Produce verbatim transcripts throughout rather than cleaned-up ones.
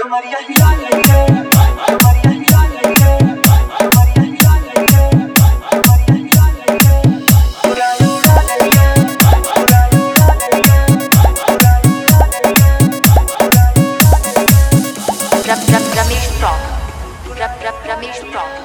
कमरिया हिला रही है, कमरिया हिला रही है, कमरिया हिला रही है, कमरिया हिला रही है, उड़ाई उड़ा रही है, उड़ाई उड़ा रही है, उड़ाई उड़ा रही है, उड़ाई उड़ा रही है। रम रम रमेश टॉक, रम रम रमेश टॉक।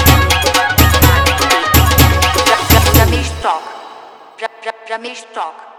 Ramesh Talk.